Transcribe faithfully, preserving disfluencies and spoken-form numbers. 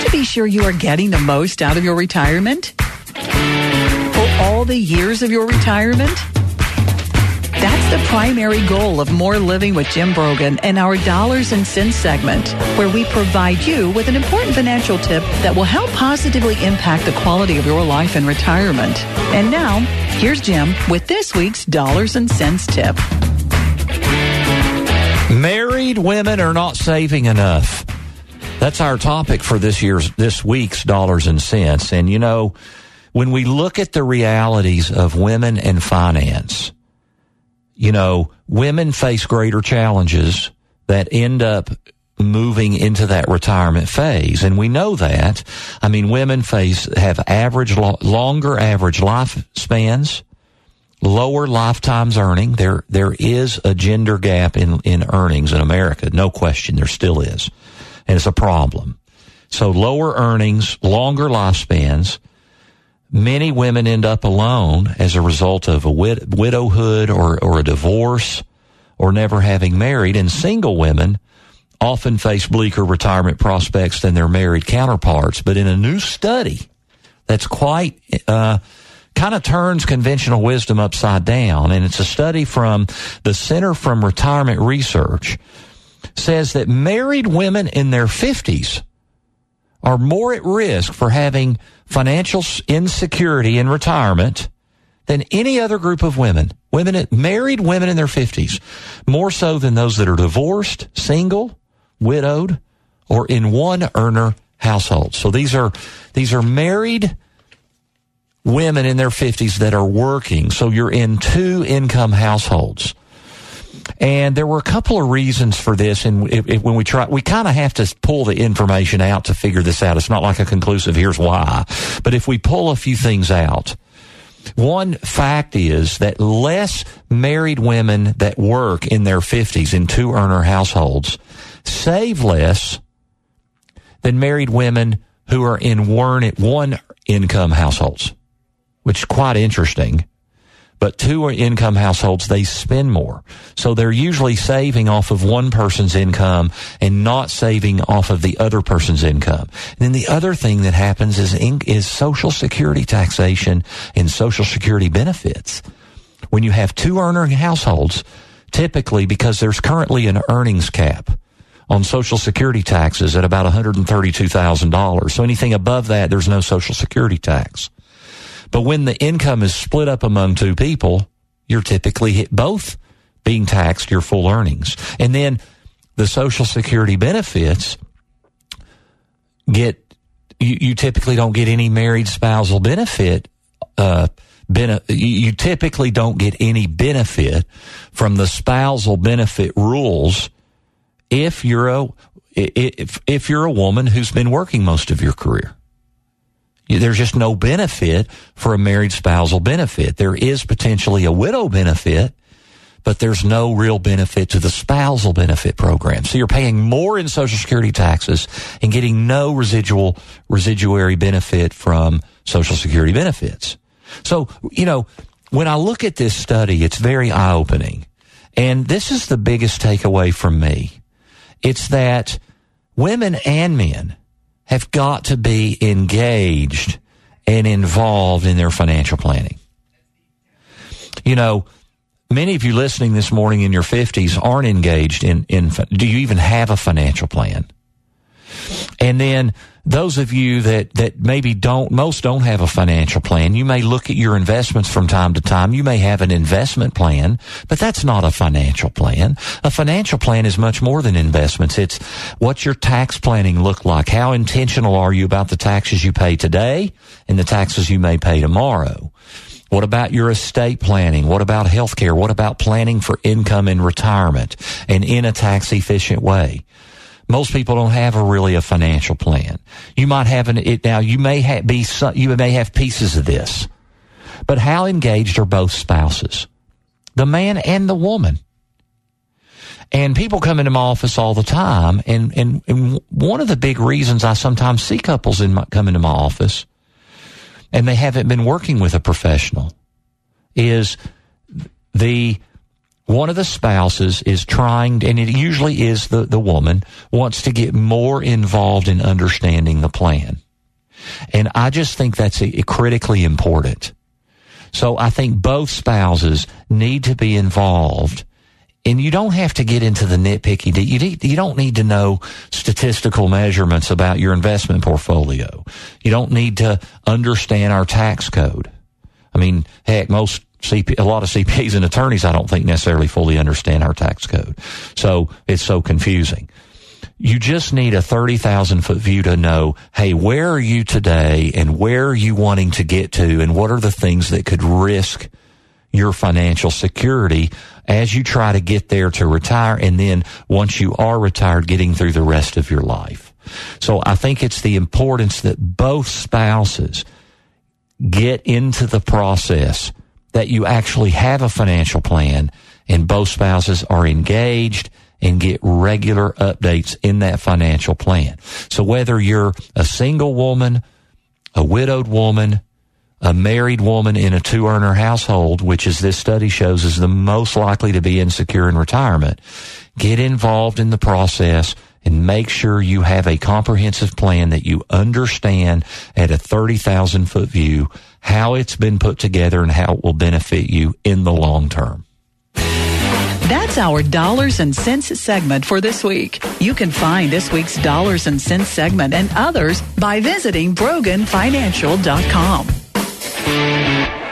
to be sure you are getting the most out of your retirement? For all the years of your retirement? That's the primary goal of More Living with Jim Brogan and our Dollars and Cents segment, where we provide you with an important financial tip that will help positively impact the quality of your life in retirement. And now, here's Jim with this week's Dollars and Cents tip. Married women are not saving enough. That's our topic for this year's, this week's Dollars and Cents. And you know, when we look at the realities of women and finance, you know, women face greater challenges that end up moving into that retirement phase. And we know that. I mean, women face, have average, longer average lifespans, lower lifetimes earning. There, there is a gender gap in, in earnings in America. No question. There still is. And it's a problem. So lower earnings, longer lifespans. Many women end up alone as a result of a wid- widowhood or, or a divorce or never having married. And single women often face bleaker retirement prospects than their married counterparts. But in a new study that's quite, uh, kind of turns conventional wisdom upside down, and it's a study from the Center for Retirement Research, says that married women in their fifties are more at risk for having financial insecurity in retirement than any other group of women. Women, married women in their fifties, more so than those that are divorced, single, widowed, or in one earner households. So these are, these are married women in their fifties that are working. So you're in two income households. And there were a couple of reasons for this, and if, if, when we try, we kind of have to pull the information out to figure this out. It's not like a conclusive, here's why. But if we pull a few things out, one fact is that less married women that work in their fifties in two earner households save less than married women who are in one, one income households, which is quite interesting. But two income households, they spend more. So they're usually saving off of one person's income and not saving off of the other person's income. And then the other thing that happens is, is Social Security taxation and Social Security benefits. When you have two earner households, typically because there's currently an earnings cap on Social Security taxes at about one hundred thirty-two thousand dollars. So anything above that, there's no Social Security tax. But when the income is split up among two people, you're typically hit both being taxed your full earnings. And then the Social Security benefits get, you, you typically don't get any married spousal benefit, uh, bene, you typically don't get any benefit from the spousal benefit rules if you're a, if, if you're a woman who's been working most of your career. There's just no benefit for a married spousal benefit. There is potentially a widow benefit, but there's no real benefit to the spousal benefit program. So you're paying more in Social Security taxes and getting no residual, residuary benefit from Social Security benefits. So, you know, when I look at this study, it's very eye-opening. And this is the biggest takeaway from me. It's that women and men have got to be engaged and involved in their financial planning. You know, many of you listening this morning in your fifties aren't engaged in, in, do you even have a financial plan? And then those of you that, that maybe don't, most don't have a financial plan, you may look at your investments from time to time. You may have an investment plan, but that's not a financial plan. A financial plan is much more than investments. It's what's your tax planning look like? How intentional are you about the taxes you pay today and the taxes you may pay tomorrow? What about your estate planning? What about health care? What about planning for income and retirement and in a tax efficient way? Most people don't have a really a financial plan. You might have an, it now, you may have, be, you may have pieces of this, but how engaged are both spouses? The man and the woman. And people come into my office all the time, and, and, and one of the big reasons I sometimes see couples in my, come into my office, and they haven't been working with a professional, is the one of the spouses is trying, and it usually is the, the woman, wants to get more involved in understanding the plan. And I just think that's a, a critically important. So I think both spouses need to be involved. And you don't have to get into the nitpicky. You need, you don't need to know statistical measurements about your investment portfolio. You don't need to understand our tax code. I mean, heck, most C P, a lot of C P As and attorneys, I don't think necessarily fully understand our tax code. So it's so confusing. You just need a thirty thousand foot view to know, hey, where are you today and where are you wanting to get to and what are the things that could risk your financial security as you try to get there to retire, and then once you are retired, getting through the rest of your life. So I think it's the importance that both spouses get into the process, that you actually have a financial plan and both spouses are engaged and get regular updates in that financial plan. So whether you're a single woman, a widowed woman, a married woman in a two-earner household, which as this study shows is the most likely to be insecure in retirement, get involved in the process and make sure you have a comprehensive plan that you understand at a thirty thousand foot view how it's been put together and how it will benefit you in the long term. That's our Dollars and Cents segment for this week. You can find this week's Dollars and Cents segment and others by visiting Brogan Financial dot com.